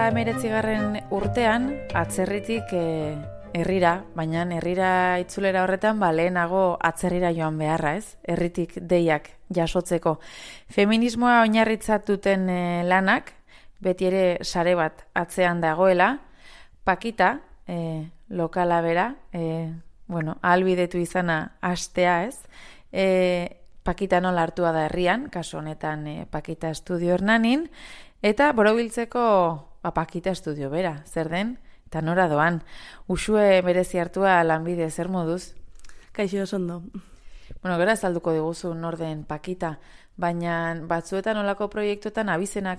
2019 urtean, atzerritik herrira, baina herrira itzulera horretan, lehenago atzerrira joan beharra, ez? Herritik deiak jasotzeko. Feminismoa oinarritzat duten lanak, beti ere sare bat atzean dagoela, Pakita, lokala bera, ahalbidetu izana hastea, ez? Pakita nola hartua da herrian, kasu honetan Pakita Estudio Hernanin, eta borobiltzeko Pakita Estudio bera, zer den, eta nora doan. Uxue berezi hartua lanbide, zer moduz? Kaixo ondo. Gero azalduko diguzu norden Pakita, baina batzuetan olako proiektuetan abizenak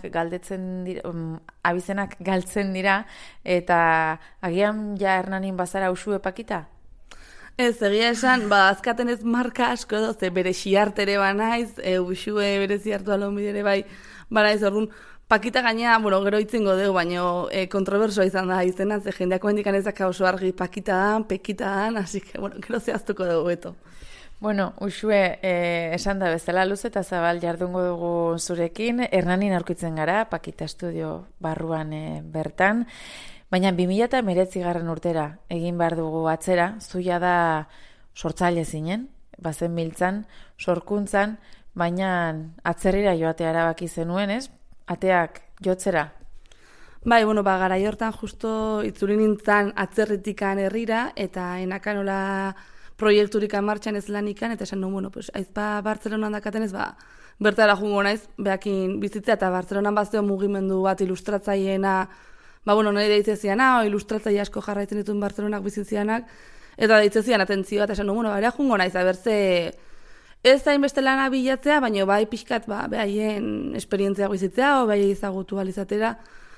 galtzen dira, eta agian ja Hernanin bazara Uxue Pakita? Ez, egia esan, azkaten ez marka asko edo, ze bere xiartere banaiz, Uxue berezi hartua lanbide bai, banaiz orduan, Pakita gaina, gero itzengo dugu, baina kontrobersoa izan da izena, ze jendeak mendikan ezak oso argi Pakita dan, Pekita dan, así que, gero zehaztuko dugu beto. Uxue, esan da bezala luz eta zabal jardungo dugu zurekin, Hernanin aurkitzen gara, Pakita Estudio barruan bertan, baina 2019 urtera egin behar dugu atzera, zuia da sortzaile zinen, bazen biltzan, sorkuntzan, baina atzerrira joatea erabaki zenuen, ez? Ateak jotzera? Bai, garai hortan justo itzuli nintzen atzerritikan herrira, eta enakanola proiekturikan martxan ez lanikan, eta esan nuen, aizpa Bartzelonan dakaten ez, bertara jungo naiz, behakin bizitzea, eta Bartzelonan bazeo mugimendu bat ilustratzaileena, nire deitzezian, ilustratzaile asko jarraitzen dituen Bartzelonak bizitzianak, eta deitzezian atentzioa, eta esan nuen, bera jungo naiz, abertze ez da inbeste lana bilatzea, baina bai pixkat behaien esperientzia bizitzea, o behai ezagutu alizatera,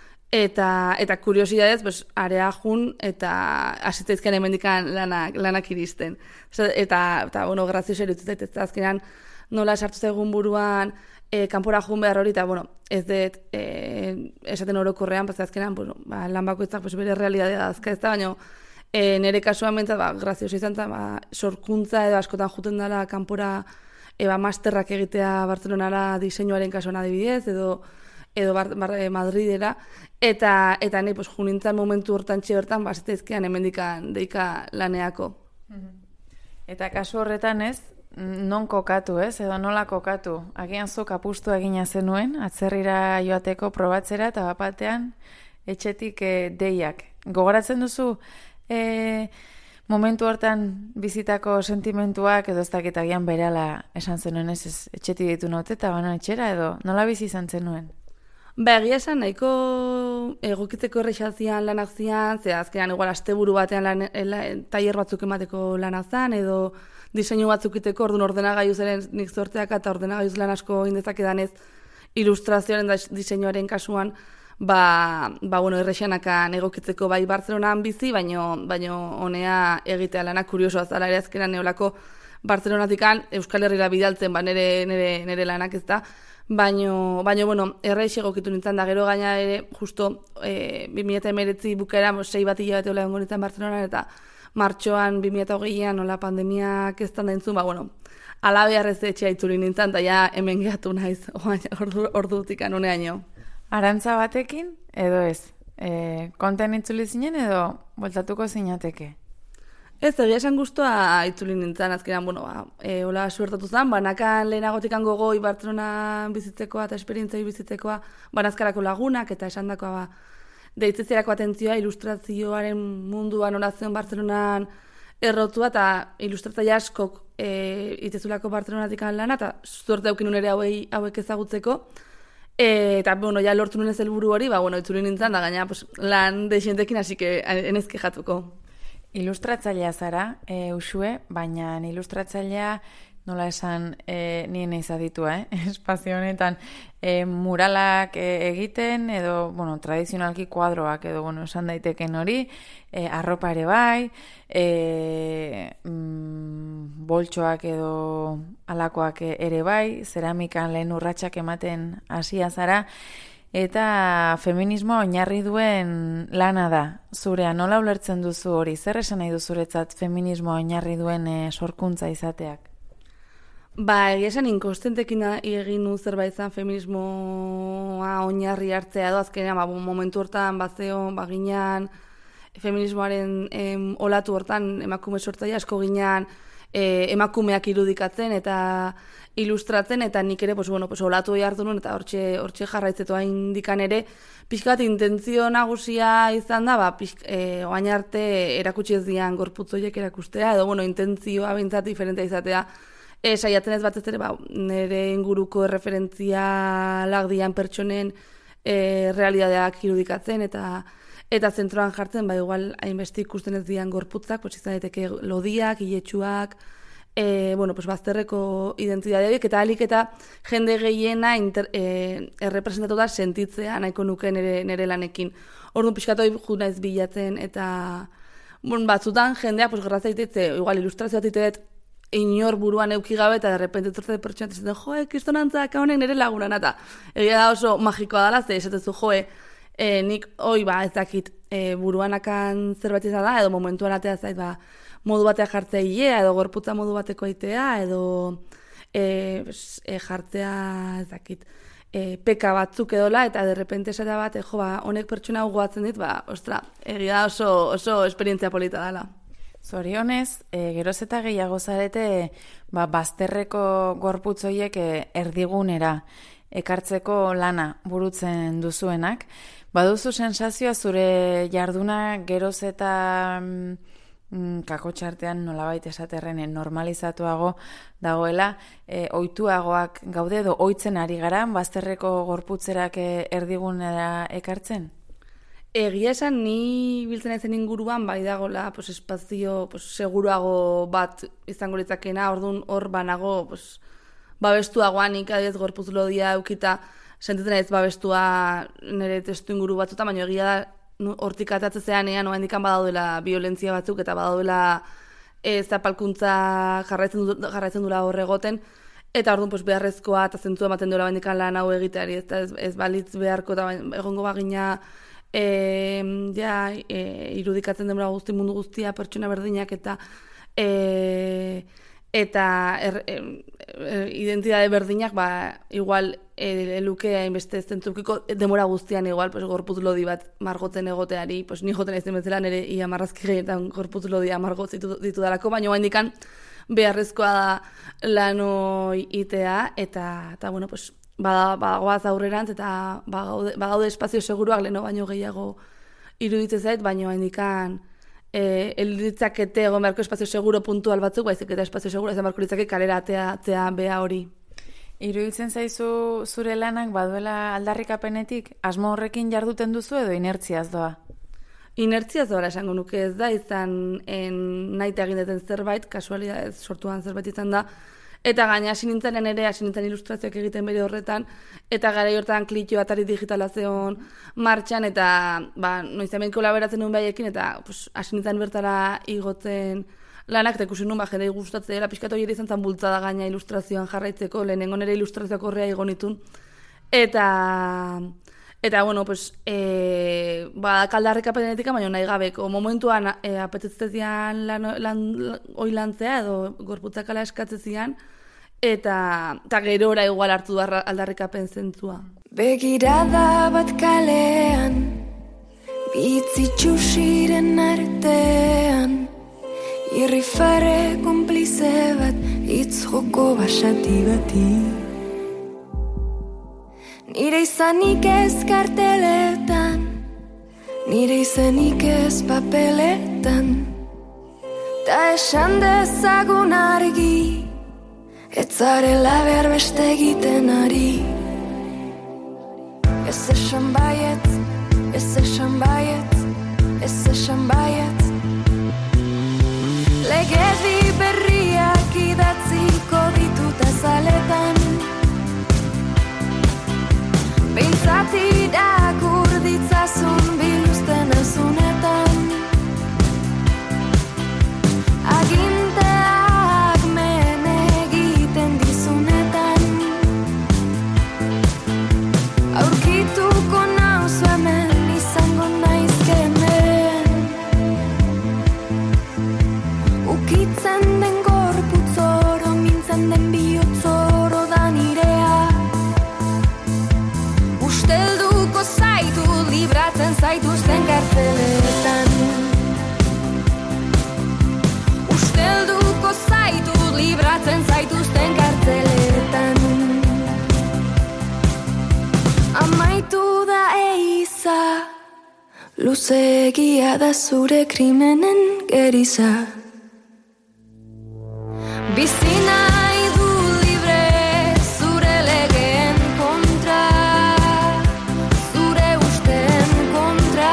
eta kuriosidadez, area jun, eta asitzaizken emendikan lanak iristen. Eta grazioso erutu zait, ez da azkenan nola esartu zaigun buruan, kanpora jun behar hori, eta ez dut esaten orokorrean, azkenan lan bakoitzak bere realidadea dazka ez da, baina nire kasuan bentzat, grazioso izan zen, sorkuntza edo askotan juten dela kanpora masterrak egitea Bartzelonara diseinuaren kasuan adibidez, edo Madridera, eta nahi junintzen momentu hortan bertan bazitezkean hemendikan deika laneako. Eta kasu horretan ez, non kokatu ez, edo nola kokatu? Agian zuk apustu egina zenuen, atzerrira joateko probatzera, eta bapatean etxetik deiak. Gogoratzen duzu momentu hortan bizitako sentimentuak edo ez dakit agian berehala esan zenuen ez etxetik ditu note eta banan etxera edo nola bizi izan zenuen? Egia esan nahiko egokitzeko errexazian lanak zian, ze azkenan igual asteburu batean tailer batzuk emateko lanak zan, edo diseinu batzuk iteko, orduan ordenagailu zeren nik zorteak eta ordenagailu lan asko indezakedan ez ilustrazioaren da diseinuaren kasuan, errexanakan egokitzeko bai Bartzelonan bizi, baino honea egitea lana kuriosoa zala ere azkenan neolako Bartzelonatikan Euskal Herrira bidaltzen nire lanak ez da, baino errex egokitu nintzen da gero gaina ere justo 2019 bukaera 6 bat hilabete hola egongo nintzen Bartzelonan eta martxoan 2020an nola pandemiak ez da entzun, ala beharrez etxea itzuli nintzen eta ja hemen gehatu naiz ordutik anoneaino. Arantza batekin, edo ez? Konten itzuli zinen, edo bueltatuko zinateke? Ez, egia esan guztua itzuli nintzen, azkenan, hola suertatu zen, banakan lehenagotikan gogoi Bartzelona bizitzekoa eta esperientzia bizitzekoa, banazkarako lagunak eta esan dakoa deitzezerako atentzioa ilustrazioaren munduan horazion Bartzelonan errotua eta ilustratzaile askok itezulako Bartzelonatik lana eta zuerte aukin ere hauek ezagutzeko. Eta, ja lortu nuen ez helburu hori, itzuli nintzen, da gaina lan desientekin, así que enezke jatuko. Ilustratzailea zara, Uxue, baina ilustratzailea nola esan nien izaditua, espazio honetan muralak egiten, edo, tradizionalki kuadroak, edo, esan daiteken hori, arropa ere bai, boltsoak edo alakoak ere bai, zeramikan lehen urratsak ematen hasia zara, eta feminismoa oinarri duen lana da. Zurea, nola ulertzen duzu hori? Zer esan nahi du zuretzat feminismoa oinarri duen sorkuntza izateak? Egia esan inkonstentekin egin nu zerbait izan feminismoa oinarri hartzea edo azkenean momentu hortan bazeon baginan feminismoaren olatu hortan emakume sortzaile asko ginean emakumeak irudikatzen eta ilustratzen eta nik ere olatu hori hartu nuen eta hortxe jarraitzetu indikan ere pixka bat intentzio nagusia izan da oain arte erakutsi ez dian gorputzoiek erakustea edo intentzioa bintzat diferentea izatea saiatzen ez batez ere nire inguruko referentzialak dian pertsonen realidadeak irudikatzen eta zentroan jartzen, igual hainbeste ikusten ez dian gorputzak, izan daiteke lodiak, iletsuak, bazterreko identitate horiek, eta alik eta jende gehiena errepresentatuta sentitzea nahiko nuke nire lanekin. Orduan pixkatoi ju naiz bilatzen, eta batzutan jendea gerra zaitetze, igual ilustrazioa zaitet, inor buruan euki gabe eta derrepente etortze pertsona esaten, kristonantzak honek nire lagunan, eta egia da oso magikoa dela, ze esatezu, nik ez dakit buruanakan zerbait izan da, edo momentuan atea zait, modu batea jartzea hilea, edo gorputza modu bateko aitea, edo jartzea, ez dakit, peka batzuk edola, eta derrepente esatea bat, honek pertsona goatzen dit, egia da oso esperientzia polita dela. Zorionez, geroz eta gehiago zarete bazterreko gorputzoiek erdigunera ekartzeko lana burutzen duzuenak. Baduzu sensazioa zure jarduna geroz eta kakotxartean nolabait esaterren normalizatuago dagoela, ohituagoak gaude edo ohitzen ari gara bazterreko gorputzerak erdigunera ekartzen? Egia esan, ni biltzen ezen inguruan, dagoela espazio seguruago bat izango litzakena, orduan hor banago babestuagoan ikadez gorputz lodia eukita, sentitzen ez babestua nire testu inguru batzuta, baina egia da hortik atatzezean oa indikan badaudela violentzia batzuk eta badaudela zapalkuntza jarraitzen dula horregoten, eta orduan beharrezkoa eta zentzua ematen duela bendikan lan hau egiteari, ez balitz beharko eta egongo bagina irudikatzen demora guzti mundu guztia pertsona berdinak eta identitate berdinak igual eluke hainbeste zentzukiko demora guztian igual gorputz lodi bat margotzen egoteari, ni joten aizen bezala nire ia marrazki gehienetan gorputz lodia margot ditu dalako, baina indikan beharrezkoa da lano itea eta badagoaz aurrerantz eta bagaude espazio seguruak leheno baino gehiago iruditzen zait, baino indikan elditzakete egon beharko espazio seguro puntual batzuk, baizik eta espazio seguro ezan beharko litzake kalera atea bea hori. Iruditzen zaizu zure lanak baduela aldarrikapenetik, asmo horrekin jarduten duzu edo inertziaz doa? Inertziaz doa esango nuke, ez da izan nahi egin duten zerbait, kasualidadez sortuan zerbait izan da, eta gaina hasi nintzen ilustrazioak egiten bere horretan, eta gara horretan klitio atari digitala zeon martxan, eta noiz hemen kolaberatzen nuen behaiekin, eta hasi nintzen bertara igotzen lanak, eta ikusi nuen jendei gustatzen dela, pixkat hori izan zen bultzada gaina ilustrazioan jarraitzeko, lehenengo nire ilustrazioak horrea igonitun. Eta kaldarrekapenetika, baina nahi gabeko. Momentuan apetetzezian hoi lantzea edo gorputzakala eskatzezian, eta gerora igual hartu da aldarrikapen zentzua. Begirada bat kalean, bitzitxusiren artean, irrifare konplize bat, hitz joko basati bati. Nire izanik ez karteletan, nire izanik ez papeletan, ta esan dezagun argi, ez zarela behar beste egiten ari. Ez esan baiet, ez esan baiet, ez esan baiet. Legedi berriak idatziko ditut azaletan, behintzat irakur ditzazun biluzten azunetan. Aginteak men egiten dizunetan, aurkituko nauzu hemen izango naizkemen. Ukitzen den gorputz oro mintzen den bihotz kartzeletan. Ustelduko zaitut libratzen zaituzten kartzeletan. Amaitu da eiza, luzeegia da zure krimenen geriza. Bizi nahi du libre zure legeen kontra, zure usteen kontra.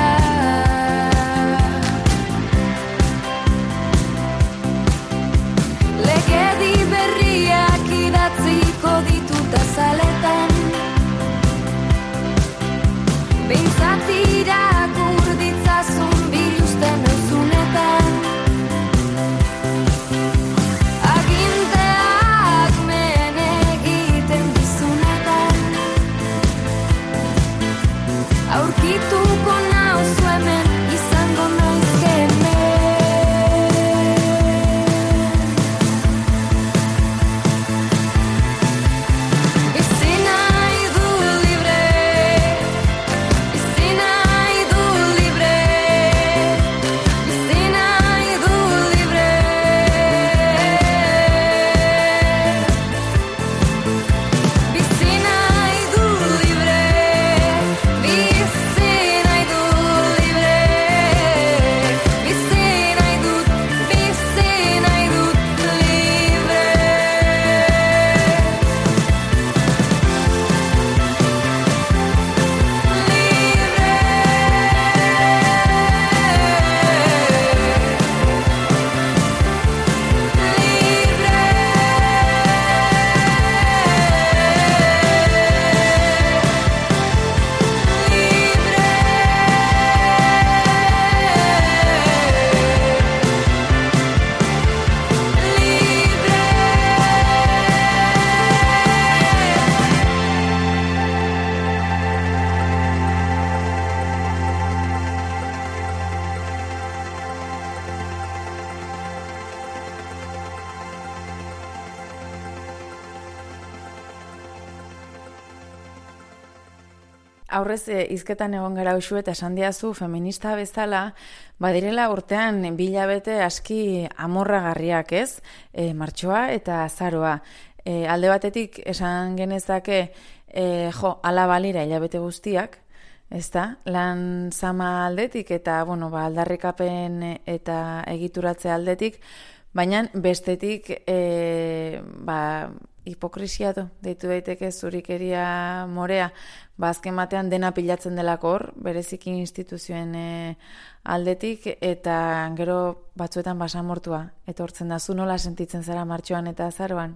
Legedi berriak idatziko ditut azaletan, behintzat irakur ditzazun biluzten euzunetan. Aginteak men egiten dizunetan, aurkituko nauzu hemen izango naiz hemen. Bizi nahi du libre, bizi nahi du libre, bizi nahi du libre. Bizi nahi du libre, bizi nahi du libre, bizi nahi dut libre. Aurrez hizketan egon gara usu eta esan diazu feminista bezala, badirela urtean 2 hilabete aski amorragarriak, ez? Martxoa eta azaroa. Alde batetik esan genezake, ala balira hilabete guztiak, ezta? Lan zama aldetik eta, aldarrikapen eta egituratze aldetik, baina bestetik, hipokrisia deitu daiteke zurikeria morea, azken batean dena pilatzen delako hor, bereziki instituzioen aldetik, eta gero batzuetan basamortua etortzen da. Zu nola sentitzen zara martxoan eta azaroan?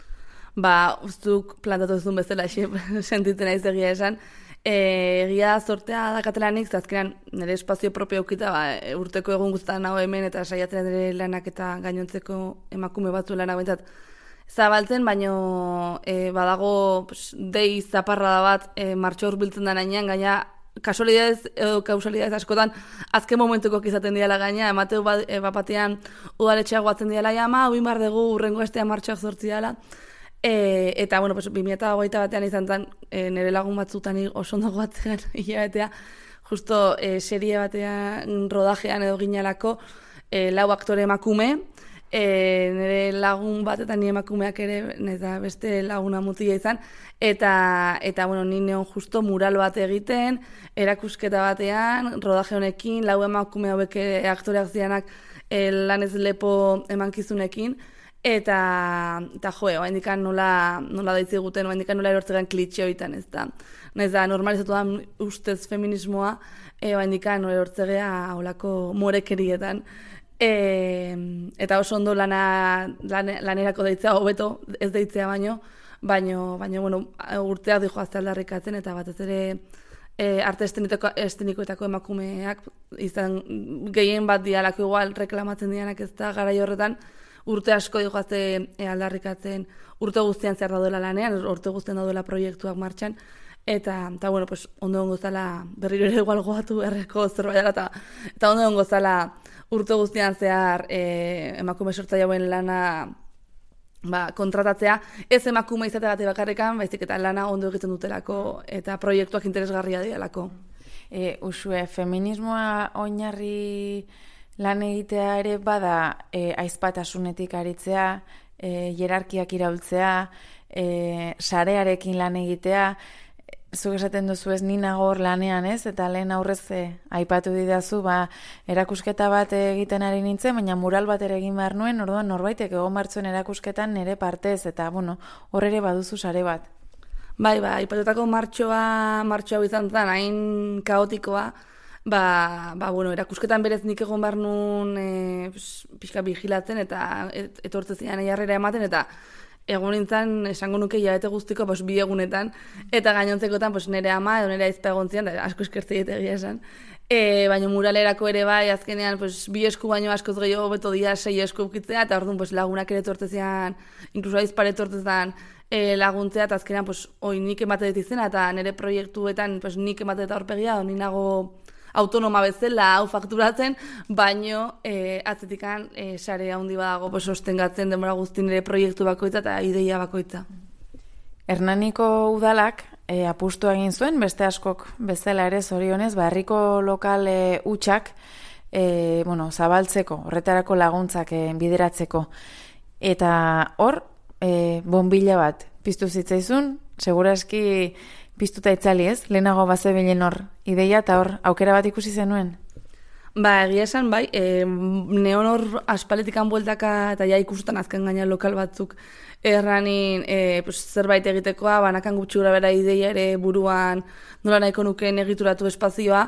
Uztuk plantatu duzun bezala sentitzen naiz egia esan. Egia zortea dakatelanik, azkenan nire espazio propio eukita, urteko egun guztan hau hemen eta saiatzen nire lanak eta gainontzeko emakume batzu lanak bentzat zabaltzen, baino badago dei zaparrada bat martxo hurbiltzen da nainean, gaina kasualidadez edo kausalidadez askotan azken momentuko izaten diala gaina, emateu bapatean udaletxeak guatzen diala jama, hau inbar dugu urrengo estean martxoak zortzi dela. Eta, 2008 batean izan zen, nire lagun batzutan oso ondo goatzen hilabetea, justo serie batean rodajean edo ginalako 4 aktore emakume, nire lagun bat eta ni emakumeak ere, eta beste laguna mutila izan, eta ni neon justo mural bat egiten, erakusketa batean, rodaje honekin, 4 emakume hauek aktoreak zianak lanez lepo emankizunekin, eta oaindikan nola daitzi guten, oaindikan nola erortzegan klitxe hoitan, ez da. Naiz da, normalizatu da ustez feminismoa, oaindikan nola erortzegea olako morekerietan. Eta oso ondo lanerako deitzea, hobeto ez deitzea baino, urteak dijo azte aldarrikatzen, eta batez ere arte eszenikoetako emakumeak izan gehien bat dialako igual reklamatzen dianak ez da garai horretan, urte asko dijoazte aldarrikatzen, urte guztian zer daudela lanean, urte guztian daudela proiektuak martxan, eta ondo ongo zala, berriro ere igual goatu erreko zerbait eta ondo ongo zala urte guztian zehar emakume sortzaileauen lana kontratatzea, ez emakume izategatik bakarrikan, baizik eta lana ondo egiten dutelako eta proiektuak interesgarria dialako. Uxue, feminismoa oinarri lan egitea ere bada aizpatasunetik aritzea, hierarkiak iraultzea, sarearekin lan egitea, zuk esaten duzu ez ni nago hor lanean ez, eta lehen aurrez aipatu didazu, erakusketa bat egiten ari nintzen, baina mural bat ere egin behar nuen, orduan norbaitek egon martzuen erakusketan nire partez, eta hor ere baduzu sare bat. Bai, aipatutako martxoa izan zen, hain kaotikoa, erakusketan berez nik egon behar nuen pixka bigilatzen, eta etortze zian jarrera ematen, eta egon nintzen, esango nuke hilabete guztiko 2 egunetan, eta gainontzekotan nire ama edo nire aizpa egon zian, asko eskertzei egia esan. Baina muralerako ere bai, azkenean 2 esku baino askoz gehiago beto dia 6 esku ukitzea, eta orduan lagunak ere etortzean, inkluso aizpare etortzean laguntzea, eta azkenean nik ematen dut izena, eta nire proiektuetan nik ematen dut aurpegia, ni nago autonoma bezala hau fakturatzen, baino atzetikan sare handi badago sostengatzen denbora guzti nire proiektu bakoitza eta ideia bakoitza. Hernaniko udalak apustua egin zuen, beste askok bezala ere zorionez, herriko lokal hutsak zabaltzeko, horretarako laguntzak bideratzeko. Eta hor, bonbila bat piztu zitzaizun, seguraski piztuta itzali ez, lehenago bazebilen hor ideia eta hor aukera bat ikusi zenuen? Egia esan bai, neon hor aspaletikan bueltaka eta ja ikusten azken gaina lokal batzuk erranin zerbait egitekoa, banakan gutxi gura bera ideia ere buruan nola nahiko nukeen egituratu espazioa,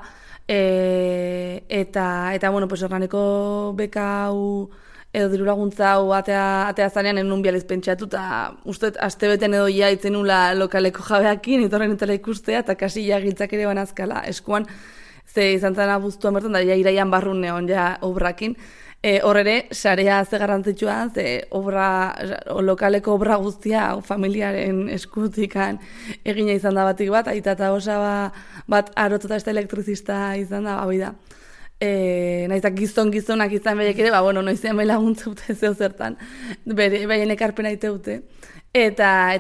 eta erraneko beka hau edo diru laguntza hau atea zanean enun bializ pentsatu, eta uste astebeten edo ja itzenula lokaleko jabeakin, itorren entela ikustea, eta kasi ja giltzak ere banazkala eskuan, ze izan zan abuztuan bertan, da ja iraian barrun neon ja obrakin, hor ere, sarea ze garrantzitsua, ze lokaleko obra guztia familiaren eskutikan egina izan da batik bat, aita eta osa bat arotota ez da elektrizista izan da, da. Naizak gizonak izan behek ere, noizean bai laguntza dute zeo zertan, behien ekarpena iteute. Eta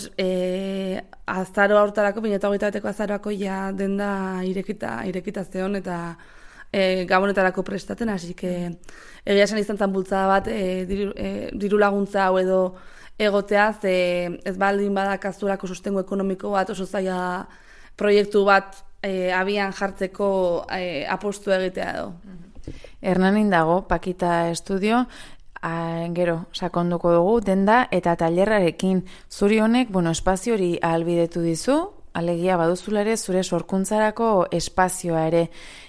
azaroa hortarako, 2008ko azaroako ja denda irekita zeon, eta gabonetarako prestatzen, hasi que egia esan izan zan bultzada bat diru laguntza hau edo egotea, ez baldin badakazurako sostengo ekonomiko bat, oso zaila proiektu bat abian jartzeko apostu egitea edo. Hernanin dago, Pakita Estudio, gero, sakonduko dugu, denda eta tailerrarekin. Zuri honek, espazio hori ahalbidetu dizu, alegia baduzulare zure sorkuntzarako espazioa ere.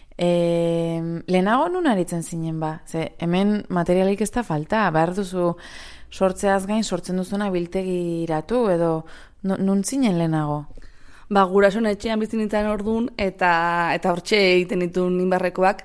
Lehenago nun aritzen zinen ba? Ze, hemen materialik ez da falta, behar duzu sortzeaz gain sortzen duzuna biltegiratu edo nun zinen lehenago? Gurasoen etxean bizi nintzen orduan eta hortxe egiten dituen inbarrekoak.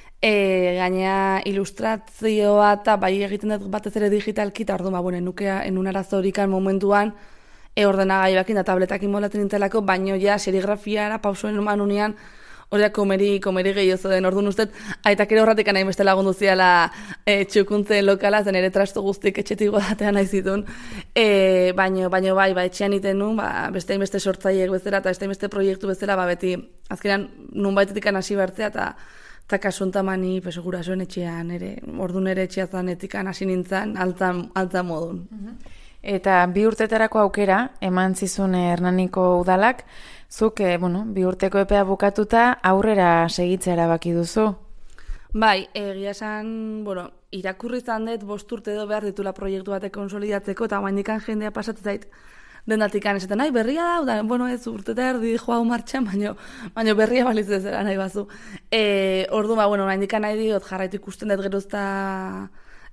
Gaina ilustrazioa eta bai egiten dut batez ere digitalki, eta orduan nukea enun arazorikan momentuan ordenagailuakin eta tabletakin molatzen nintelako, baino ja serigrafiara pausoen eman unean horiak komeri gehiozo den orduan ustez, aitak ere horretik nahi beste lagundu ziala txukuntzen lokala, zen ere trasto guztik etxetik godatean nahi zituen, baino bai, etxean iten nun, beste sortzaileek bezala eta beste proiektu bezala, beti azkenean nun baitetik hasi bertzea, eta kasuntamani gurasoen etxean ere, orduan ere etxea zanetik hasi nintzen altza modun. Eta 2 urtetarako aukera, eman zizun Hernaniko udalak, zuk, 2 urteko epea bukatuta aurrera segitzea erabaki duzu? Bai, egia esan, irakurri izan dut 5 urte edo behar ditula proiektu batek konsolidatzeko, eta guaindikan jendea pasatzen zait dendatikan esaten, berria da, ez urte eta erdi joa martxan, baina berria baliz ezera nahi bazu. Orduan, guaindikan nahi diot jarraitu ikusten dut gerozta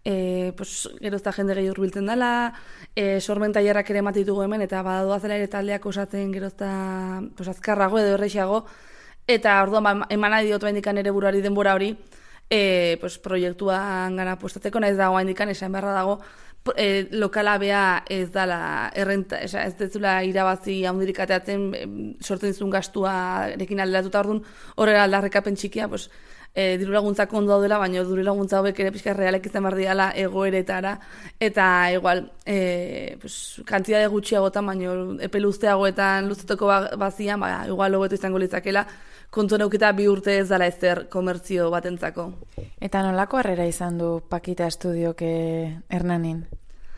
jende gehi urbiltzen dela, sormen tailerrak ere ematen ditugu hemen, eta badadoa zela ere taldeak osatzen gerozta azkarrago edo errexago, eta orduan eman nahi diot indikan ere buruari denbora hori, proiektuan gana postatzeko, nahiz dago indikan esan beharra dago, lokala bea ez dala errenta, ez dezula irabazi handirik ateatzen sortzen dizun gastua erekin alderatuta orduan, horrela aldarrekapen txikia, diru laguntzak ondo daudela, baina diru laguntza hauek ere pixka realek izan behar diala egoeretara, eta igual, kantitate gutxiagotan, baina epe luzeagoetan luzetoko bazian, igual hobeto izango litzakela, kontu neukita 2 urte ez dela ezer komertzio batentzako. Eta nolako harrera izan du Pakita Estudiok Hernanin?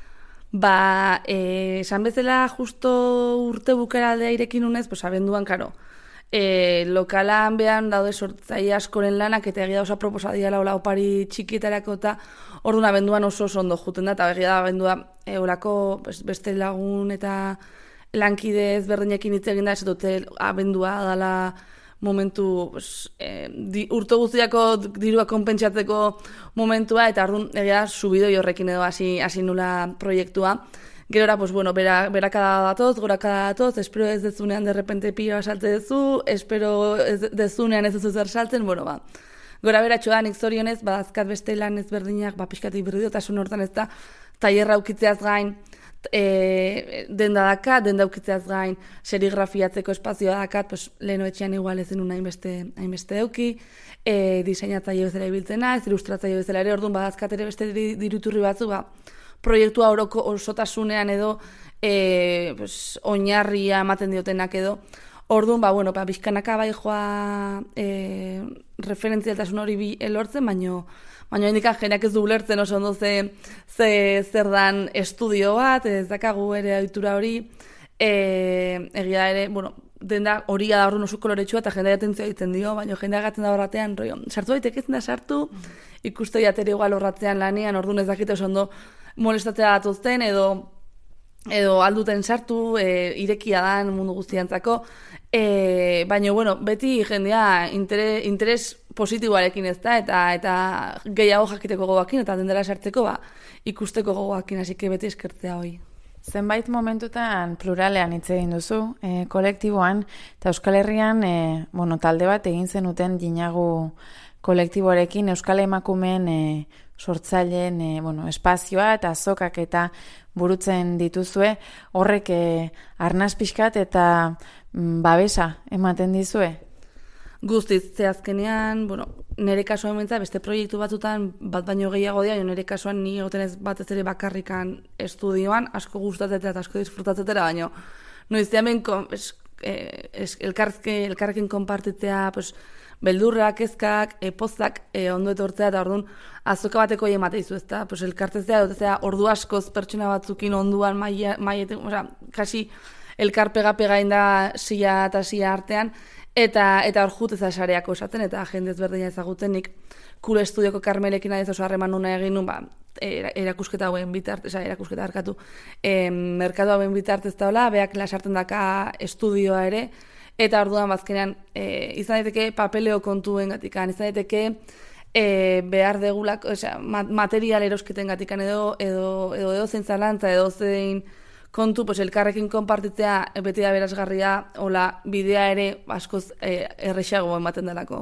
Esan bezala justo urte bukera aldea irekin unez, abenduan, karo, lokalan behan daude sortzaile askoren lanak, eta egia oso proposa diala opari txikietarako, eta orduan abenduan oso ondo juten da, eta egia da abendua orako beste lagun eta lankide ezberdinekin hitz egin da, ez dute abendua dala momentu urte guztiako dirua konpentsatzeko momentua, eta orduan egia subidoi horrekin edo hasi nula proiektua. Gerora, berakada datoz, gorakada datoz, espero ez dezunean derrepente pila salte dezu, espero ez dezunean ez dezu zer saltzen, gora beratxo da, nik zorionez, badazkat beste lan ezberdinak, pixkatik berdiotasun hortan ez da, tailerra ukitzeaz gain, denda ukitzeaz gain, serigrafiatzeko espazioa dakat, leheno etxean igual ez denun hainbeste euki, diseinatzaile bezala ibiltzena, ez ilustratzaile bezala ere, orduan badazkat ere beste diruturri batzu, proiektua oroko osotasunean edo oinarria ematen diotenak edo. Orduan, bizkanaka bai joa referentzialtasun hori elortzen, baina indikan jeneak ez du ulertzen oso ondo zer dan estudio bat, ez dakagu ere ohitura hori, egia ere, denda horia da orduan oso koloretsua eta jendea atentzioa egiten dio, baina jendea gaten da horratean, sartu daiteke ezin da sartu, ikuste jateri igual horratzean lanean, orduan ez dakite oso ondo molestatzea datuzten edo alduten sartu, irekia dan mundu guztiantzako, baina, beti jendea interes positiboarekin ez da, eta gehiago jakiteko gogoakin, eta dendera sartzeko, ikusteko gogoakin, hasi que beti eskertzea hoi. Zenbait momentutan pluralean hitz egin duzu, kolektiboan, eta Euskal Herrian, talde bat egin zenuten Dinagu kolektiboarekin Euskal Emakumeen sortzaileen espazioa eta azokak eta burutzen dituzue, horrek arnaz pixkat eta babesa ematen dizue? Guztiz, azkenean, nire kasuan bentsa, beste proiektu batzutan bat baino gehiago dira, nire kasuan ni egoten ez batez ere bakarrikan estudioan, asko gustatzea eta asko disfrutatzea, baina noizean elkarrekin konpartitzea, beldurrak, kezkak, pozak, ondo etortzea, eta orduan azoka bateko emate izu, ezta? Elkartezea, ordu askoz pertsona batzukin onduan maietek, kasi elkar pega inda sila eta sila artean, eta hor juteza sareako esaten, eta jende ezberdina ezagutenik, Kule Estudioko Karmelekin adiz oso harreman nuna egin nun, erakusketa hauen bitartez, merkatu hauen bitartez daula, beak lasarten daka estudioa ere, eta orduan bazkenean izan daiteke papeleo kontuen gatikan, izan daiteke behar degulak, material erosketen gatikan edo zein zalantza, edo zein kontu, elkarrekin konpartitzea beti da berazgarria, hola, bidea ere askoz errexago ematen delako.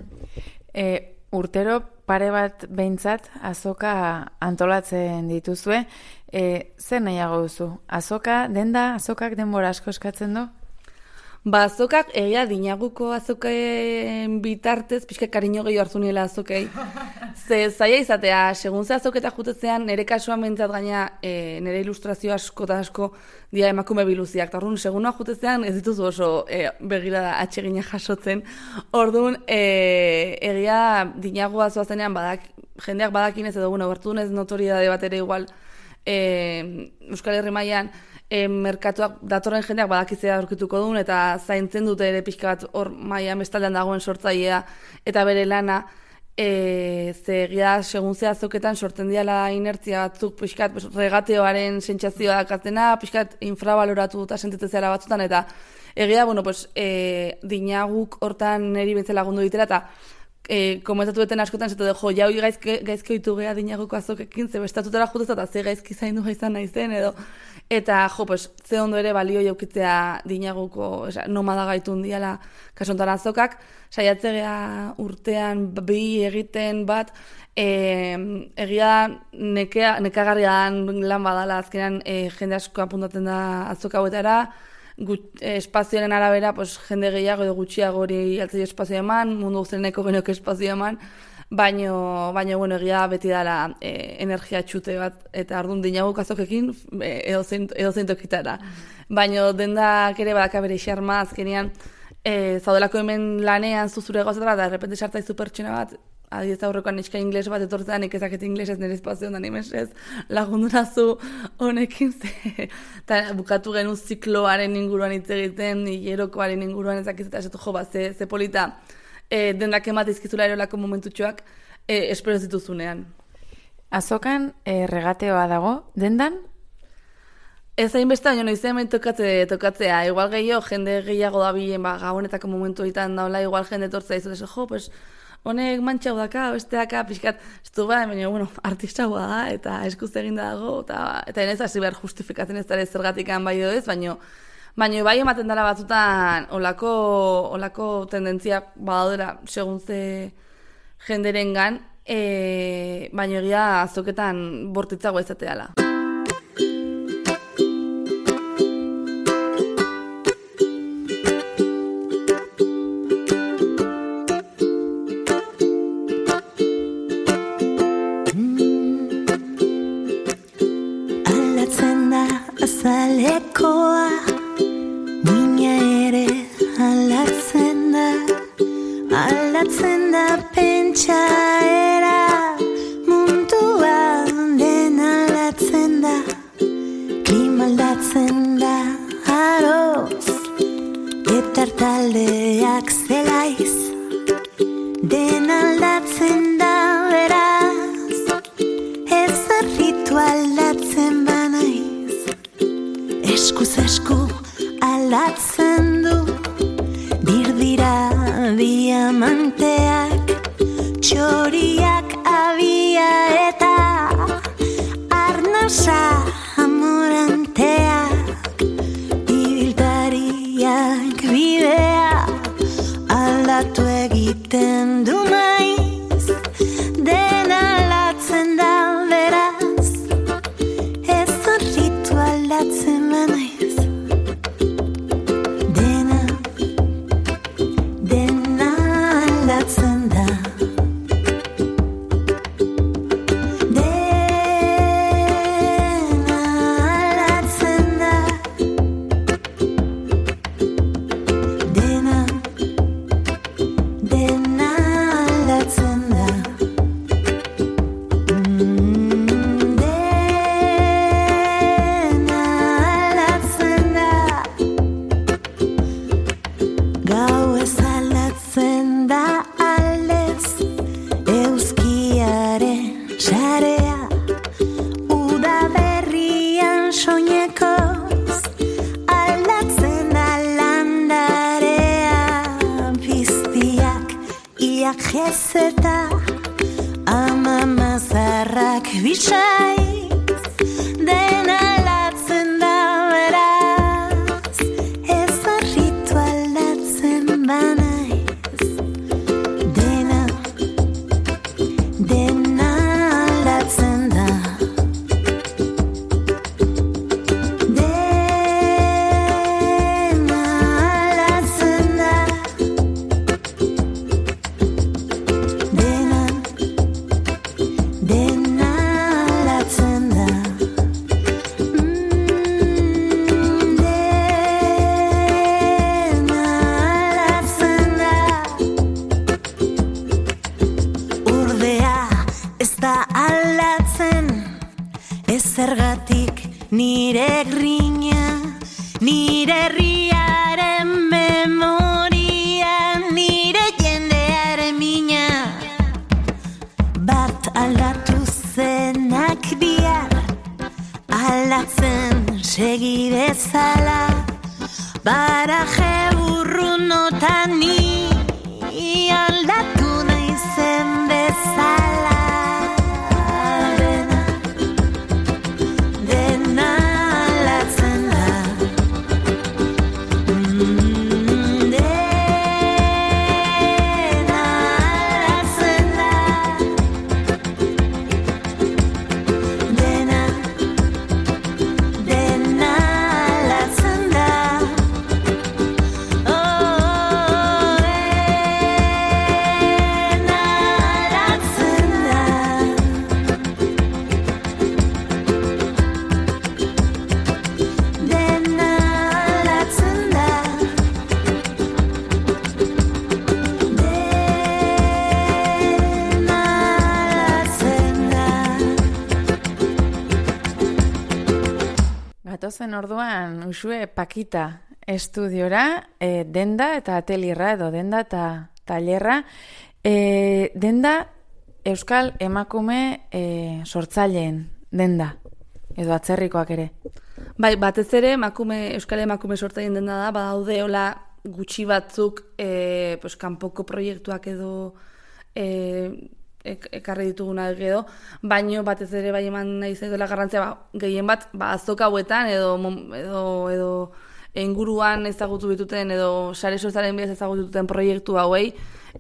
Urtero pare bat behintzat azoka antolatzen dituzue, zer nahiago duzu? Azoka, azokak denbora asko eskatzen du? Azokak, egia Dinaguko azoken bitartez, pixka kariño gehiago hartu niela azokei. Zaila izatea, segun ze azoketa jutetzean, nire kasuan behintzat gaina, nire ilustrazio asko eta asko dia emakume biluziak. Orduan, seguna jutetzean ez dituzu oso begirada atsegina jasotzen. Orduan, egia Dinagu azoazenean jendeak badakinez edo bertudunez notoriedade bat ere igual Euskal Herri mailan, merkatuak datorren jendeak badakizea aurkituko duen eta zaintzen dute ere pixka bat hor mailan bestaldean dagoen sortzailea eta bere lana, egia segun ze azoketan sortzen diala inertzia batzuk pixkat regateoaren sentsazioa dakatena, pixkat infrabaloratu eta sentitzea batzutan, eta egia, Dinaguk hortan niri bentzela lagundu ditela, eta komentatu duten askotan zetu jo, jau gaizki oitu geha Dinaguko azokekin, ze bestatutara jutez eta ze gaizki zaindu gaizan naizen, eta ze ondo ere balio jaukitzea Dinaguko nomada gaitun diala kasontan azokak, saiatzea urtean bi egiten bat, egia nekagarria lan badala azkenan jende asko apuntatzen da azoka hauetara, espazioaren arabera, pues, jende gehiago edo gutxiago hori altzei espazio eman, mundu guztieneko genoko espazio eman, baino bueno, egia beti dala energia txute bat, eta ardun dinaguk azokekin edozein tokitara. Baino dendak ere badaka bere xarma azkenean, zaudelako hemen lanean zuzure gauzatara, eta errepente sartzaizu pertsona bat, adiez aurrekoan neska ingles bat etortzean, ikezaket inglesez nire espazioan da nimesez, lagundurazu honekin eta bukatu genuen zikloaren inguruan hitz egiten, hilerokoaren inguruan ezakit, eta esetu jo bat, ze polita dendak ematizkizula erolako momentutxoak espero zituzunean. Azokan regateoa dago, dendan? Ez hainbeste, baina noiz hemen tokatzea. Igual gehiago, jende gehiago da bilen, gabonetako momentu egiten daula, igual jende tortzea izu, pues, honek mantxau daka, besteaka, pixkat, ez du baina, bueno, artistaua da, eta eskuz egin dago, eta enez hasi behar justifikatzen ez dara zergatikan bai edo ez, baina bai ematen dara batzutan olako tendentzia badaudera segun ze jenderengan, baina egia azoketan bortitzago izateala. Zalekoa, mina ere aldatzen da pentsaera, mundua den aldatzen da, klima aldatzen da aroz, eta taldeak zelaiz, den aldatzen da beraz, ez arritu aldatzen banaiz. Eskuz esku aldatzen du, dirdira diamanteak, txoriak abia eta arnasa amoranteak, ibiltariak bidea aldatu egiten du naiz, den aldatzen da beraz, ez horritu aldatzen banaiz. Dena aldatzen da. Jezeta ama mazarrak bisaiz, dena aldatzen da beraz, ez harritu aldatzen banaiz, dena aldatzen da. Zergatik nire grina, nire herriaren memoria, nire jendearen mina, bat aldatu zenak bihar, aldatzen segi bezala, baraje urrunotan ni aldatu naizen bezala. datozen orduan, Uxue, Pakita estudiora, denda eta atelierra edo denda eta tailerra. Denda Euskal emakume sortzaileen denda, edo atzerrikoak ere. Bai, batez ere Euskal emakume sortzaileen denda da, badaude hola gutxi batzuk kanpoko proiektuak edo ekarri dituguna edo, baino batez ere bai eman nahi zaituela garrantzia gehien bat azoka hauetan edo inguruan ezagutu dituten edo sare sozialen bidez ezagutu dituten proiektu hauei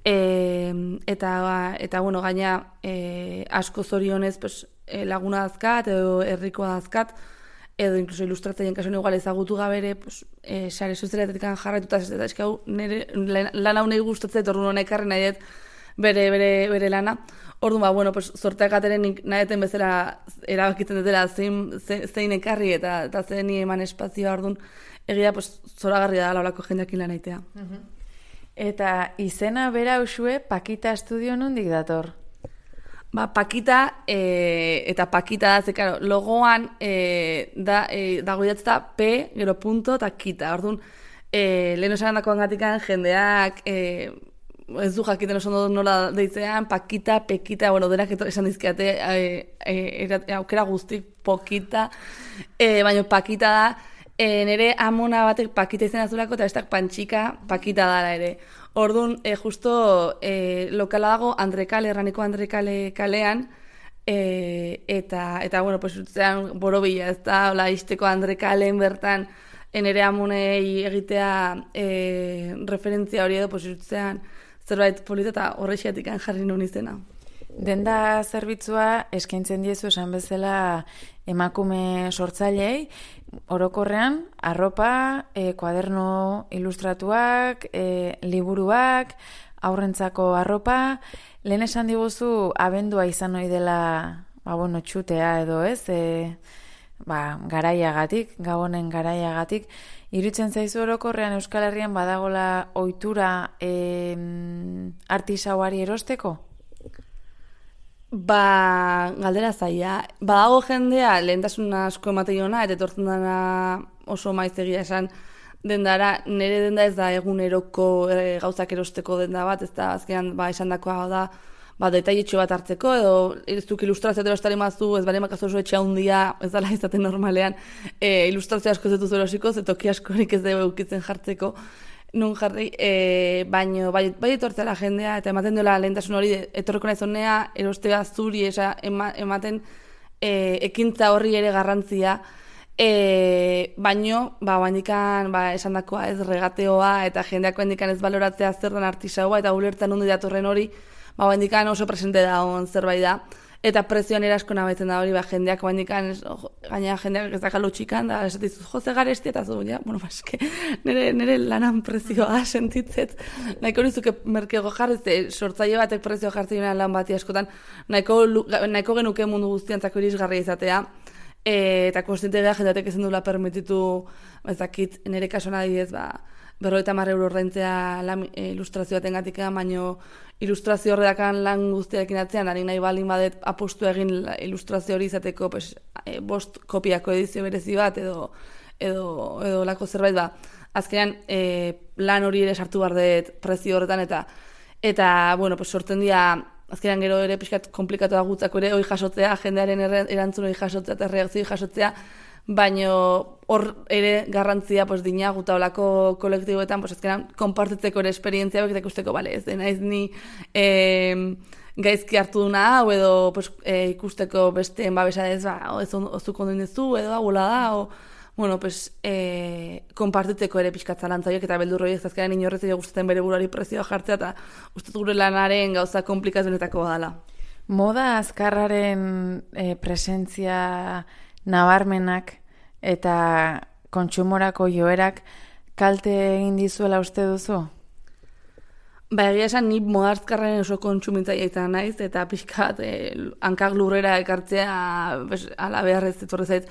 eta bueno, gaina asko zorionez laguna dazkat edo herrikoa dazkat edo incluso ilustratzaien kasuan igual ezagutu gabere sare sozialetik jarraituta eta eskau lan hau nahi gustatzen eta orduan ekarri nahi dut bere lana. Orduan, bueno, zorteak ateren nahieten bezala erabakitzen dutela zein ekarri eta zein eman espazioa orduan egia zoragarria da laulako jendeakin lan aitea. Eta izena bera Uxue, Pakita Estudio nondik dator? Pakita eta Pakita da, zekaro, logoan dago idatzta P, gero punto eta kita. Orduan, lehen esan dakoan gatikan jendeak ez du jakiten oso nola deitzean, Pakita, Pekita, bueno, denak esan dizkiate aukera guztik Pokita, baina Pakita da, nire amona batek Pakita izena zulako eta bestak Pantxika Pakita dara ere. Orduan, justo lokala dago Andrekale, Erraniko Andrekale kalean, eta bueno, utzean borobila, ez da, hola, izteko Andrekalen bertan, nire amonei egitea referentzia hori edo, utzean zerbait polita eta horrexiatik jarri nuen izena. Denda zerbitzua eskaintzen diezu esan bezala emakume sortzailei, orokorrean, arropa, kuaderno ilustratuak, liburuak, aurrentzako arropa, lehen esan diguzu abendua izan ohi dela, txutea edo ez, garaiagatik, gabonen garaiagatik, iruditzen zaizu orokorrean Euskal Herrian badagola ohitura artisauari erosteko? Galdera zaila. Badago jendea lehentasun asko emateiona eta etortzen dana oso maizegia esan dendara, nire denda ez da eguneroko gauzak erosteko denda bat, ez da azkenan esan dakoa da detailetxo bat hartzeko, edo ez duk ilustrazioa erostari mazu, ez bari makazu oso etxea hundia, ez dala izaten normalean, ilustrazioa asko zetu zerosiko, zetoki askorik ez dugu eukitzen jartzeko, nun jarri, baino bai etortzela jendea, eta ematen duela lehentasun hori, etorreko nahi zonea, erostea zuri, ematen ekintza horri ere garrantzia, baino, bandikan, esan dakoa ez regateoa, eta jendeako bandikan ez baloratzea zer den artisaua, eta ulertan ondo datorren hori, bandikan oso presente da on zerbait da, eta prezioan erasko nabaitzen da hori, jendeak bandikan, gaina jendeak ez dakalo txikan, da esatizuz, joze garesti, eta zu, bueno, eske, nire lanan prezioa sentitzet, nahiko nizuke merkego jarri, sortzaile batek prezio jartzen lan bati askotan, nahiko genuke mundu guztiantzako irisgarria izatea, eta konstiente da jendeatek ezin dula permititu, ezakit, nire kasuan adibidez, 50 euro ordaintzea ilustrazio baten gatik, baino ilustrazio horredakan lan guztiarekin atzean, harik nahi baldin badet apostu egin ilustrazio hori izateko 5 kopiako edizio berezi bat edo lako zerbait azkenean lan hori ere sartu behar dut prezio horretan eta bueno, sortzen dira azkenean gero ere pixkat komplikatu da gutzako ere hori jasotzea, jendearen erantzun hori jasotzea eta reakzio jasotzea, baino hor ere garrantzia dina guta olako kolektiboetan azkenean konpartitzeko ere esperientzia bekita ikusteko, ez dena ez ni gaizki hartu duna hau edo ikusteko besteen babesa ez ozuko ondoin dezu edo agula da bueno, konpartitzeko ere pixkatza lantzaiok eta beldurroiek azkenean inorrez ere gustatzen bere buruari prezioa jartzea eta uste gure lanaren gauza komplikazionetako badala. Moda azkarraren presentzia nabarmenak eta kontsumorako joerak kalte egin dizuela uste duzu? Egia esan ni moda azkarraren oso kontsumitzailea izan naiz eta pixkat hankak lurrera ekartzea ala beharrez etorri zait.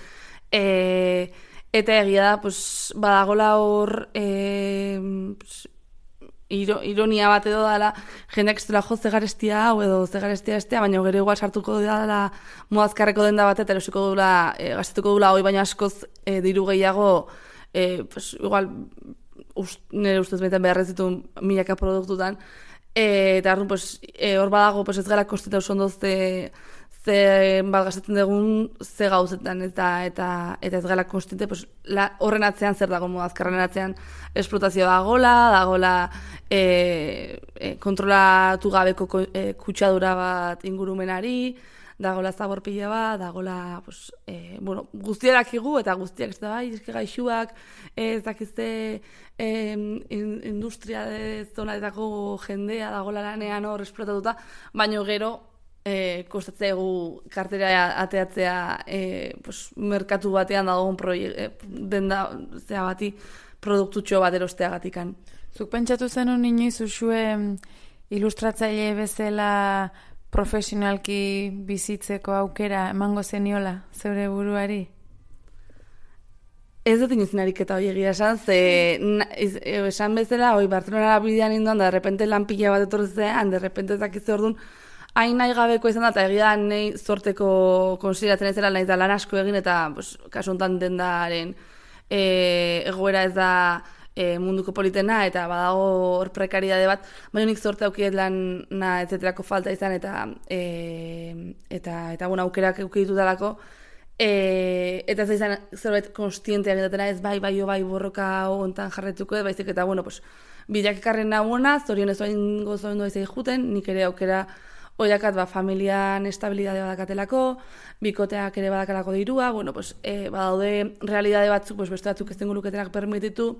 Eta egia da, badagola hor ironia bat edo dala, jendeak ez dela jo zegarestia hau edo zegarestia estea, baina gero igual sartuko dela modazkarreko denda bat eta erosiko dula, gaztetuko dula hoi baina askoz diru gehiago, pues, igual nire ustez benetan beharrez ditu milaka produktutan, eta arrun, pues, hor badago, pues, ez gara kostita oso ondo ze balgazatzen dugun ze gauzetan eta ez gala konstinte, pues, horren atzean zer dago modazkarren atzean esplotazioa dagola kontrolatu gabeko kutsadura bat ingurumenari, dagola zabor pila bat, dagola, pues, guztiak dakigu eta guztiak ez da bai, eske gaixuak, ez dakizte industria zonetako jendea dagola lanean hor esplotatuta, baina gero kostatzegu kartera ateatzea pues, merkatu batean dagoen denda bati produktutxo bat erosteagatikan. Zuk pentsatu zenun inoiz usue ilustratzaile bezala profesionalki bizitzeko aukera emango zeniola zeure buruari? Ez dut inoiz ariketa hori egia esan, esan bezala, Barcelonara bidean indoan, da derrepente lan pila bat etortzean, derrepente ezakitze orduan, hain nahi gabeko izan da, eta egia nahi zorteko konsideratzen ez dela, nahi da lan asko egin, eta pues, kasu honetan dendaren egoera ez da munduko politena, eta badago hor prekaridade bat, baina nik zorte aukiet lana ez zetelako falta izan, eta bueno, aukerak eukiditu dalako, eta ez da izan zerbait konstientea gintatena, ez bai borroka hontan jarretuko, baizik eta, bueno, pues, bideak ekarren nagoena, zorionez oain gozoen doa izai juten, nik ere aukera oiakat familian estabilidade badakatelako, bikoteak ere badakalako dirua, bueno, pues, badaude realidade batzuk, pues, beste batzuk ez dengo luketenak permititu,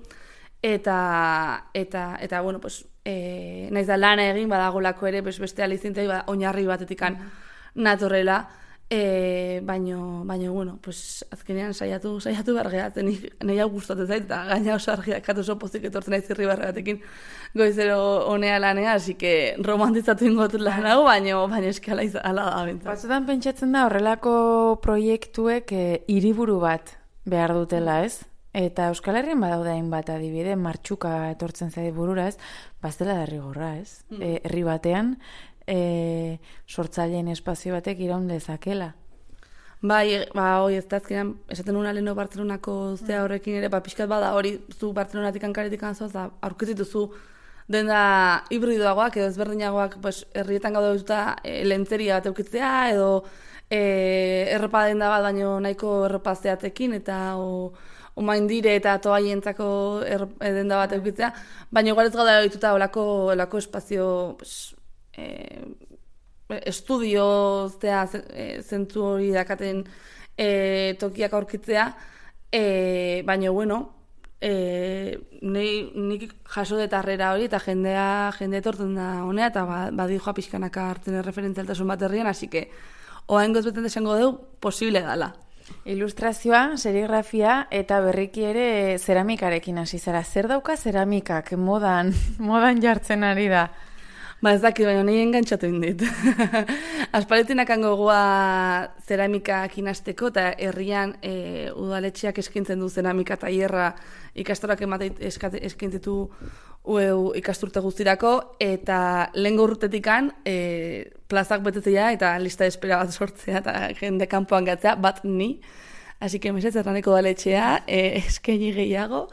eta bueno, pues, naiz da lana egin, badagolako ere, pues, beste alizintzai, oinarri batetikan natorrela, baino, bueno, pues, azkenean saiatu bergeatzen, nahi hau gustatzen zait, eta gaina oso argiak oso pozik etortzen naiz irri barregatekin goizero honea lanea, así que romantizatu ingot lan hau, baino eski ala da bentzat. Batzutan pentsatzen da horrelako proiektuek hiriburu bat behar dutela, ez? Eta Euskal Herrian badaude hainbat adibide, Martxuka etortzen zait burura, ez? Baztela derrigorra, ez? Herri batean, sortzaileen espazio batek iraun dezakela. Bai, hoi ez da azkenean, esaten nuna leheno Bartzelonako zea horrekin ere, pixkat bada hori zu Bartzelonatik ankaretik anzoaz, aurkezituzu denda hibridoagoak edo ezberdinagoak pues, herrietan gaude dututa lentzeria bat eukitzea edo erropa denda bat baino nahiko erropa zehatekin eta omaindire eta toaientzako denda bat eukitzea, baina igual ez gaude dituta olako espazio pues, estudio zentzu hori dakaten tokiak aurkitzea, baina bueno, nik jaso dut harrera hori eta jende etortzen da honea eta badi joa pixkanaka hartzen referentzialtasun bat herrian, hasi que oaingoz beten desango dugu posible dala. Ilustrazioa, serigrafia eta berriki ere zeramikarekin hasi zara. Zer dauka zeramikak modan jartzen ari da? Ba ez dakit, baina nahi engantzatu indit. Aspaletinak gogoa zeramikak inasteko eta herrian udaletxeak eskintzen du zeramika tailerra ikastorak eskintitu ikasturte guztirako eta lehengo urtetikan plazak betetzea eta lista espera bat sortzea eta jende kanpoan gatzea bat ni. Así que mesetz erraneko udaletxea eskaini gehiago,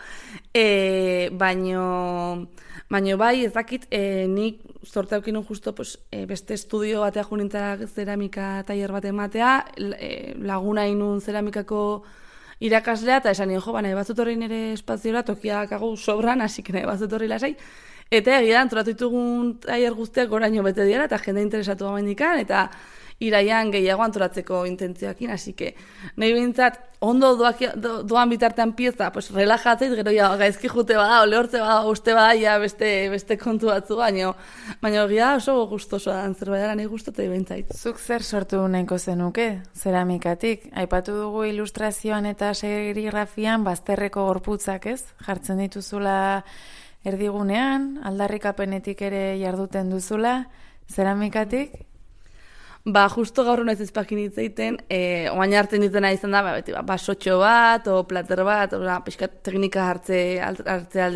baino bai ez dakit nik zorte aukinun justo pues, beste estudio batea junintzak zeramika tailer bat ematea, laguna inun zeramikako irakaslea, eta esan nien, nahi batzut horrein ere espaziora tokiak agu sobran, hasi que nahi batzut horri lasai, eta egia antoratu ditugun tailer guztiak goraino bete dira, eta jende interesatu gamendikan, eta iraian gehiago antolatzeko intentzioakin, hasi que nahi bintzat ondo doan bitartean pieza, pues relajatzeit, gero ja gaizki jute bada, lehortze bada, uste bada, ja beste kontu batzu, baina egia oso gustosoa da, zerbait nahi gustote bintzait. Zuk zer sortu nahiko zenuke, zeramikatik? Aipatu dugu ilustrazioan eta serigrafian bazterreko gorputzak, ez? Jartzen dituzula erdigunean, aldarrikapenetik ere jarduten duzula, zeramikatik? Ba, justo gaur naiz ezpakin hitzeiten, oain hartzen ditena izan da, basotxo bat, o plater bat, pixkat teknika hartze aldea,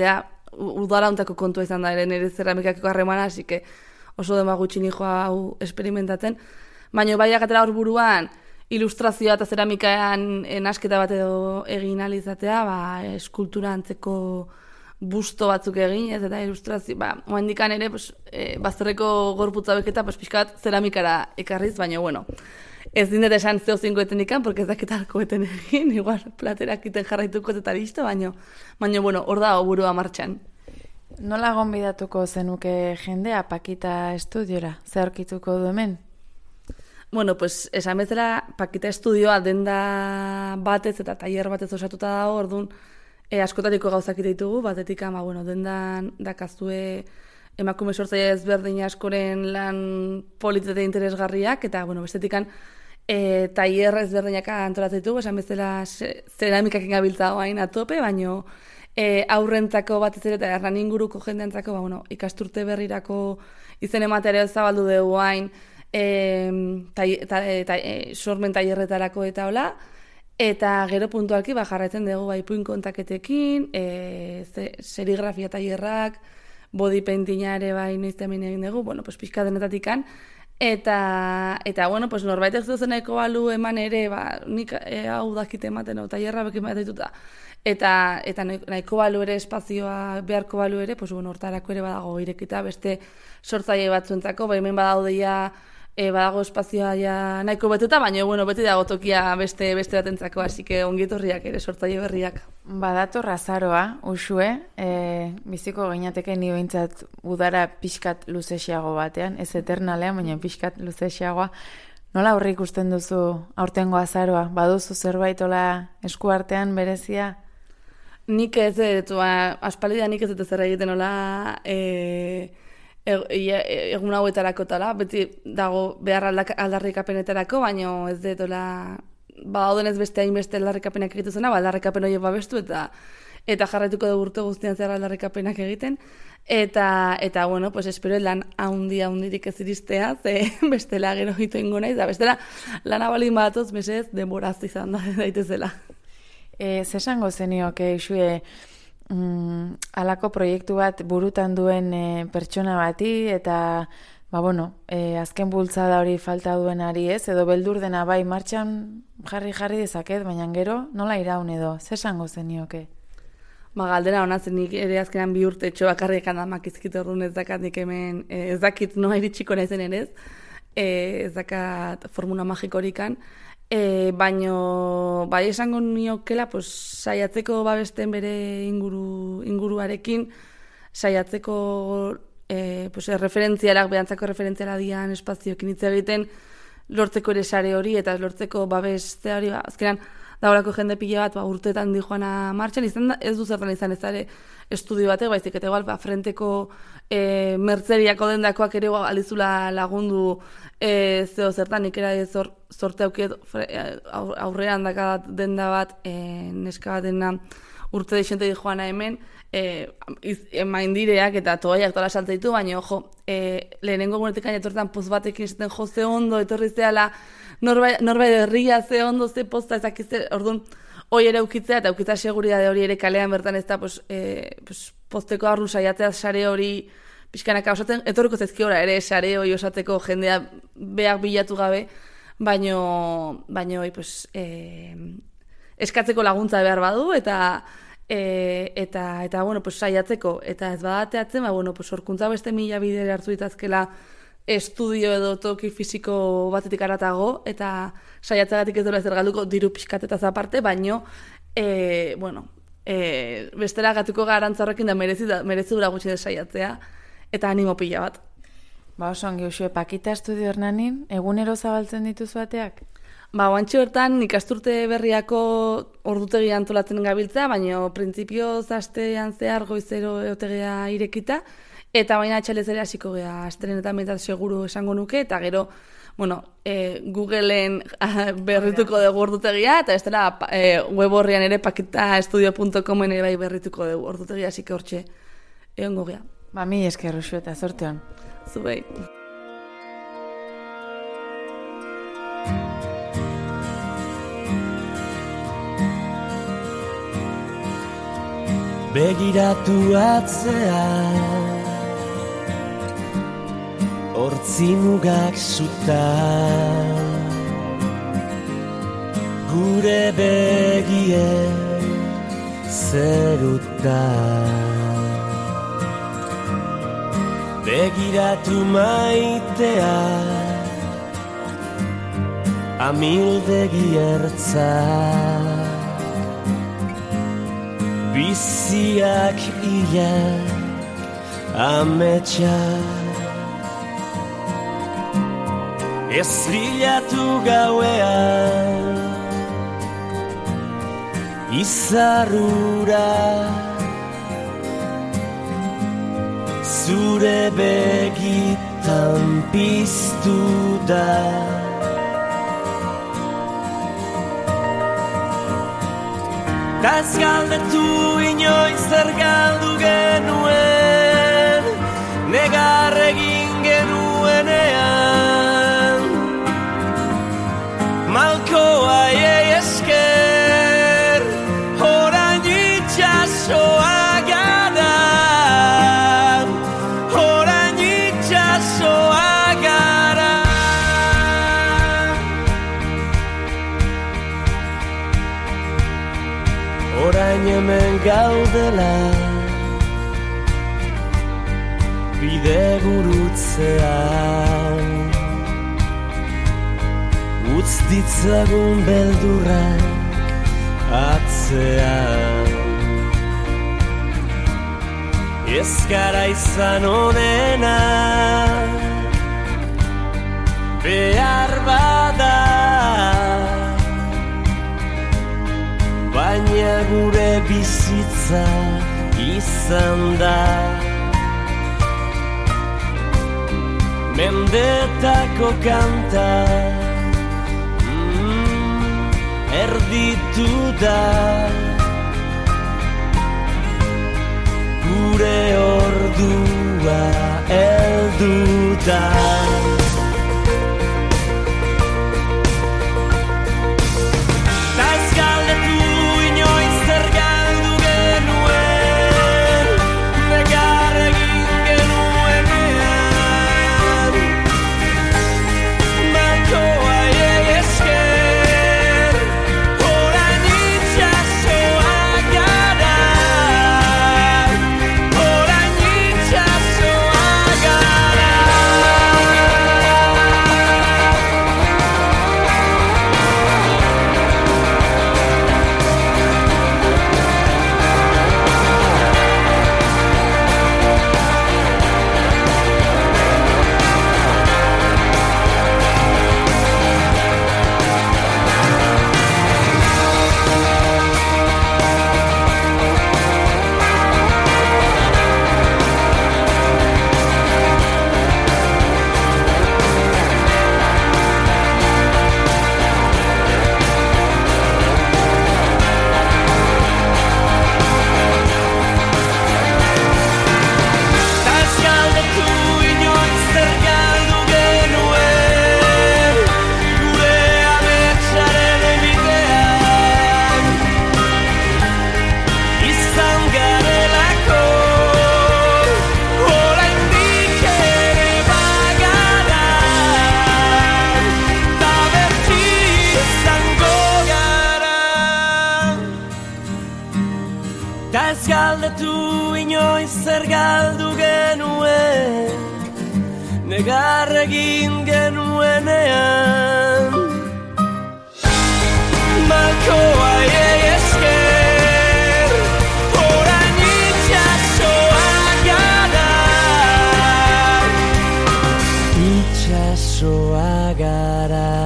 udara hontako kontua izan da, nire zeramikakiko harremana, así que oso dema gutxi nijoa hau experimentatzen. Baina bai agatera hor buruan, ilustrazioa eta zeramikaen nasketa bat edo egin alizatea, eskultura antzeko busto batzuk egin, ez eta ilustrazio, oandikan ere, bazterreko gorputza beketa, pixkat zeramikara ekarriz, baina, bueno, ez dindet esan zeo zinkoeten ikan, porque ez daketalko eten egin, igual platerak iten jarraituko eta listo, baina, bueno, hor da burua martxan. Nola gonbidatuko zenuke jendea Pakita Estudiora? Zer aurkituko du hemen? Bueno, pues, esan bezala, Pakita Estudioa denda batez eta tailer batez osatuta dago, orduan, askotariko gauzak ditugu, batetik, dendan dakazue emakume sortzaile ezberdin askoren lan politete interesgarriak, eta, bestetikan, tailer ezberdinak antolatzen ditugu, esan bezala zeramikak gabiltza hain atope, baino aurrentzako batez ere eta erran inguruko jendeentzako, ikasturte berrirako izen ematea zabaldu dugu hain, sormen tailerretarako eta hola, eta gero puntualki jarraitzen dugu ipuin kontaketekin, serigrafia tailerrak, body paintinga ere noiztemin egin dugu, pixka denetatikan, eta norbaitek zuzen nahiko balu eman ere, nik hau dakit ematen, tailerra bekin bat dituta, eta nahiko balu ere espazioa beharko balu ere, hortarako ere badago irekita beste sortzaile batzuentzako, hemen badaudeia badago espazioa ja nahiko betuta, baina beti dago tokia beste batentzako, hasi que ongietorriak ere sortzaile berriak. Badator azaroa, Uxue, biziko gainateke ni behintzat udara pixkat luzesiago batean, ez eternalean, baina pixkat luzesiagoa. Nola aurre ikusten duzu aurtengo azaroa? Baduzu zerbaitola eskuartean berezia? Nik ez dut, aspaldian nik ez dut zer egiten nola egun hauetarako tala, beti dago behar aldarrikapenetarako, baina ez dut badauden ez beste hainbeste aldarrikapenak egitu zena, aldarrikapen horiek babestu eta jarraituko dugu urte guztian zer aldarrikapenak egiten, eta espero lan handirik ez iristea, bestela gero hito ingo naiz, da bestela lana balin batoz, mesez, denboraz izan daitezela. Zesango zenioke, Uxue, halako proiektu bat burutan duen pertsona bati, eta azken bultzada hori falta duenari ez, edo beldur dena bai martxan jarri dezaket, baina gero nola iraun edo, zesango zenioke? Galdera hona zen nik ere azkenan 2 urte etxo bakarrik handamak izkit orduan ez dakat nik hemen, ez dakit noa iritsiko naizen ere ez dakat formula magikorikan, baino bai esango niokela saiatzeko babesten bere inguruarekin, saiatzeko referentzialak, behantzako referentziala dian espazioekin hitz egiten, lortzeko ere sare hori eta lortzeko babeste hori, azkenan dagoelako jende pila bat urteetan dijoana martxan, izan da, ez du zertan izan ez dara estudio batek, baizik eta igual frenteko mertzeriako dendakoak ere alizula lagundu zeo zertan, ikera zorte aukiet aurrean dakadat denda bat, neska bat dena urte deixente dijoana hemen, maindireak eta toaiak tola salta ditu, baina lehenengo gunetik etortan poz batekin esaten ze ondo, etorri zehala, norbait herria ze ondo, ze posta ezakizte, orduan, hoi ere aukitzea, eta aukitza seguridade hori ere kalean bertan ez da, posteko arru saiatzea sare hori pixkanaka osatzen, etorriko zezkiora ere sare hori osatzeko jendea beak bilatu gabe, baino eskatzeko laguntza behar badu, eta saiatzeko, eta ez badateatzen, sorkuntza beste 1000 bidere hartu ditazkela estudio edo toki fisiko batetik aratago, eta saiatzagatik ez dola zergalduko diru pixkatetaz aparte, baino, bestela gatuko garantza horrekin da merezi dura gutxi saiatzea, eta animo pila bat. Oso ongi, Uxue, Pakita Estudio Hernanin, egunero zabaltzen dituzu ateak? Oantxe hortan ikasturte berriako ordutegi antolatzen gabiltza, baina printzipioz astean zehar goizero eotegia irekita, eta baina atxalez ere hasiko gea astelenetan behintzat seguru esango nuke, eta gero, Googleen berrituko dugu ordutegia, eta ez dela web horrian ere pakitaestudio.comen ere bai berrituko dugu ordutegia, hasiko hortxe egongo gea. Mi esker, Uxue, eta zorte hon. Zubei. begiratu atzea, hortzi mugak zuta, gure begie zeruta. Begiratu maitea, amildegi ertza, biziak ia ametsa. Ez bilatu gauean, izarrura, zure begitan piztu da. Ta ez galdetu inoiz zer galdu genuen, negar egin genuenean. Malkoa esker, orain itxasoa gara, orain itxasoa gara. Orain hemen gaudela, bide gurutzean, utz ditzagun beldurrak atzean. Ez gara izan onena, behar bada, baina gure bizitza izan da. Mendetako kanta, erditu da, gure ordua heldu da. Ta ez galdetu inoiz zer galdu genuen, negar egin genuenean. Malkoa esker, orain itxasoa gara, orain itxasoa gara. Ta ez galdetu inoiz zer galdu genuen, negar egin genuenean. Malkoa esker, orain itxasoa gara, itxasoa gara.